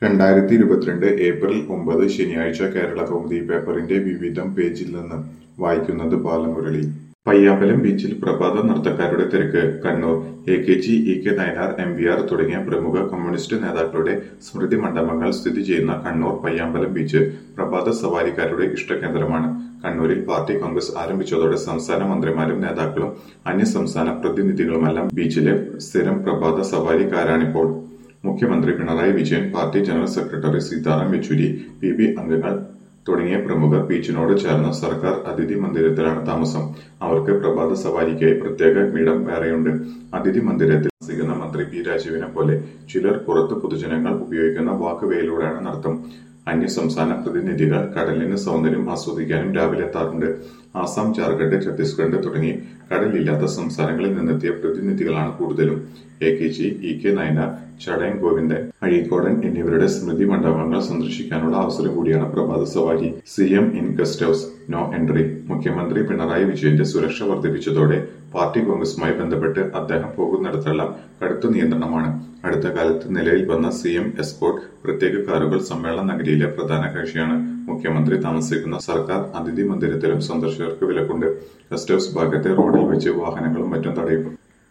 2022 April 9 ശനിയാഴ്ച കേരളകൗമുദി പേപ്പറിന്റെ വിവിധം പേജിൽ നിന്ന് വായിക്കുന്നത് ബാലമുരളി. പയ്യാമ്പലം ബീച്ചിൽ പ്രഭാത നർത്തകരുടെ തിരക്ക്. കണ്ണൂർ. എ.കെ.ജി, ഇ.കെ. നയനാർ, എം.വി.ആർ തുടങ്ങിയ പ്രമുഖ കമ്മ്യൂണിസ്റ്റ് നേതാക്കളുടെ സ്മൃതി മണ്ഡപങ്ങൾ സ്ഥിതി ചെയ്യുന്ന കണ്ണൂർ പയ്യാമ്പലം ബീച്ച് പ്രഭാത സവാരിക്കാരുടെ ഇഷ്ടകേന്ദ്രമാണ്. കണ്ണൂരിൽ പാർട്ടി കോൺഗ്രസ് ആരംഭിച്ചതോടെ സംസ്ഥാന മന്ത്രിമാരും നേതാക്കളും അന്യസംസ്ഥാന പ്രതിനിധികളുമെല്ലാം ബീച്ചിലെ സ്ഥിരം പ്രഭാത സവാരിക്കാരാണിപ്പോൾ. മുഖ്യമന്ത്രി Pinarayi Vijayan, party general secretary Sitaram Yechury, PB. അംഗങ്ങൾ തുടങ്ങിയ പ്രമുഖർ ബീച്ചിനോട് ചേർന്ന സർക്കാർ അതിഥി മന്ദിരത്തിലാണ് താമസം. അവർക്ക് പ്രഭാത സവാരിക്കായി പ്രത്യേക ഇടം വേറെയുണ്ട്. അതിഥി മന്ദിരത്തിൽ താമസിക്കുന്ന മന്ത്രി പി. രാജീവിനെ പോലെ ചിലർ പുറത്ത് പൊതുജനങ്ങൾ ഉപയോഗിക്കുന്ന വാക്ക്വേയിലൂടെയാണ് നടത്തം. അന്യസംസ്ഥാന പ്രതിനിധികൾ കടലിന് സൗന്ദര്യം ആസ്വദിക്കാനും രാവിലെ എത്താറുണ്ട്. ആസാം, ജാർഖണ്ഡ്, ഛത്തീസ്ഗഡ് തുടങ്ങി കടലില്ലാത്ത സംസ്ഥാനങ്ങളിൽ നിന്നെത്തിയ പ്രതിനിധികളാണ് കൂടുതലും. എ.കെ.ജി, ഇ.കെ. നയനാർ, ചടയം ഗോവിന്ദൻ, അഴീക്കോടൻ എന്നിവരുടെ സ്മൃതി മണ്ഡപങ്ങൾ സന്ദർശിക്കാനുള്ള അവസരം കൂടിയാണ് പ്രഭാത സവാരി. CM in guest house, no entry. മുഖ്യമന്ത്രി പിണറായി വിജയന്റെ സുരക്ഷ വർദ്ധിപ്പിച്ചതോടെ പാർട്ടി കോൺഗ്രസുമായി ബന്ധപ്പെട്ട് അദ്ദേഹം പോകുന്നിടത്തെല്ലാം കടുത്ത നിയന്ത്രണമാണ്. അടുത്ത കാലത്ത് നിലവിൽ വന്ന സി.എം എസ്കോർട്ട് പ്രത്യേക കാറുകൾ സമ്മേളന നഗരിയിലെ പ്രധാന കാഴ്ചയാണ്. മുഖ്യമന്ത്രി താമസിക്കുന്ന സർക്കാർ അതിഥി മന്ദിരത്തിലും സന്ദർശകർക്ക് വിലക്കുണ്ട്. ഗസ്റ്റ് ഹൌസ് ഭാഗത്തെ റോഡിൽ വെച്ച് വാഹനങ്ങളും മറ്റും തടയും.